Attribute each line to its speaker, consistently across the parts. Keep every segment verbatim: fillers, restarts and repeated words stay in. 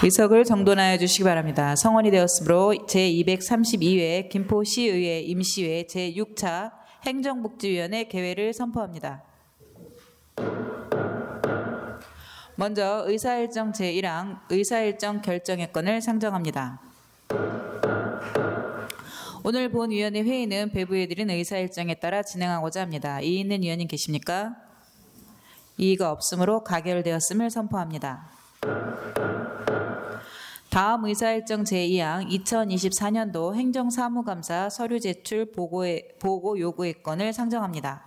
Speaker 1: 의석을 정돈하여 주시기 바랍니다. 성원이 되었으므로 제이백삼십이 회 김포시의회 임시회 제육 차 행정복지위원회 개회를 선포합니다. 먼저 의사일정 제일 항 의사일정 결정의 건을 상정합니다. 오늘 본위원회 회의는 배부해드린 의사일정에 따라 진행하고자 합니다. 이의 있는 위원님 계십니까? 이의가 없으므로 가결되었음을 선포합니다. 다음 의사일정 제이 항 이천이십사 년도 행정사무감사 서류 제출 보고의, 보고 요구의 건을 상정합니다.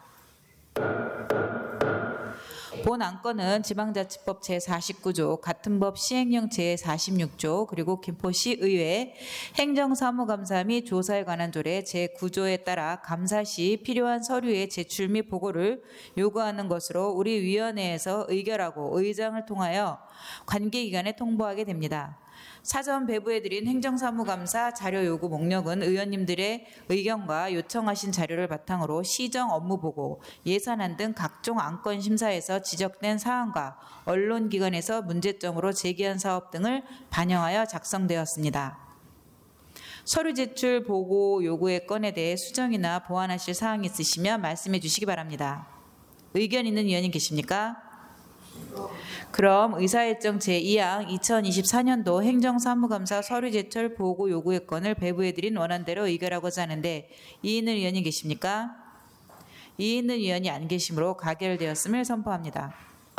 Speaker 1: 본 안건은 지방자치법 제사십구 조, 같은 법 시행령 제사십육 조, 그리고 김포시의회 행정사무감사 및 조사에 관한 조례 제구 조에 따라 감사 시 필요한 서류의 제출 및 보고를 요구하는 것으로 우리 위원회에서 의결하고 의장을 통하여 관계기관에 통보하게 됩니다. 사전 배부해드린 행정사무감사 자료 요구 목록은 의원님들의 의견과 요청하신 자료를 바탕으로 시정 업무보고, 예산안 등 각종 안건 심사에서 지적된 사항과 언론기관에서 문제점으로 제기한 사업 등을 반영하여 작성되었습니다. 서류 제출 보고 요구의 건에 대해 수정이나 보완하실 사항이 있으시면 말씀해 주시기 바랍니다. 의견 있는 위원님 계십니까? 그럼 의사일정 제이 항 이천이십사 년도 행정사무감사 서류 제출 보고 요구의 건을 배부해드린 원안대로 의결하고자 하는데 이의 있는 위원님 계십니까? 이의 있는 위원이 안 계시므로 가결되었음을 선포합니다.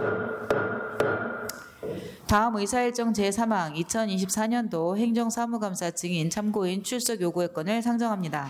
Speaker 1: 다음 의사일정 제삼 항 이천이십사 년도 행정사무감사 증인 참고인 출석 요구의 건을 상정합니다.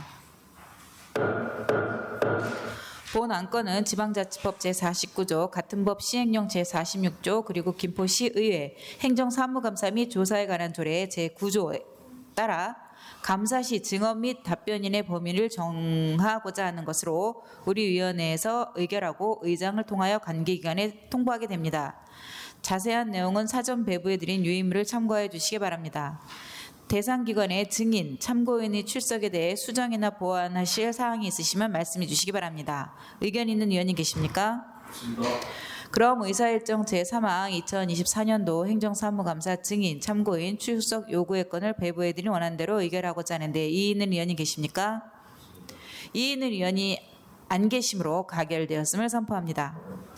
Speaker 1: 본 안건은 지방자치법 제사십구 조, 같은 법 시행령 제사십육 조, 그리고 김포시의회 행정사무감사 및 조사에 관한 조례 제구 조에 따라 감사 시 증언 및 답변인의 범위를 정하고자 하는 것으로 우리 위원회에서 의결하고 의장을 통하여 관계기관에 통보하게 됩니다. 자세한 내용은 사전 배부해드린 유의물을 참고해 주시기 바랍니다. 대상 기관의 증인, 참고인의 출석에 대해 수정이나 보완하실 사항이 있으시면 말씀해 주시기 바랍니다. 의견 있는 위원님 계십니까? 그럼 의사일정 제삼 항 이천이십사 년도 행정사무감사 증인, 참고인 출석 요구의 건을 배부해드린 원안대로 의결하고자 하는데 이의 있는 위원님 계십니까? 이의 있는 위원이 안 계시므로 가결되었음을 선포합니다.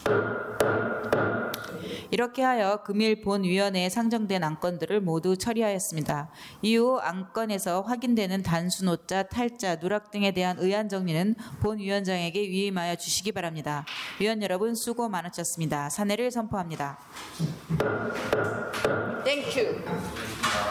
Speaker 1: 이렇게 하여 금일 본위원회에 상정된 안건들을 모두 처리하였습니다. 이후 안건에서 확인되는 단수, 노자, 탈자, 누락 등에 대한 의안 정리는 본위원장에게 위임하여 주시기 바랍니다. 위원 여러분 수고 많으셨습니다. 사내를 선포합니다. 땡큐.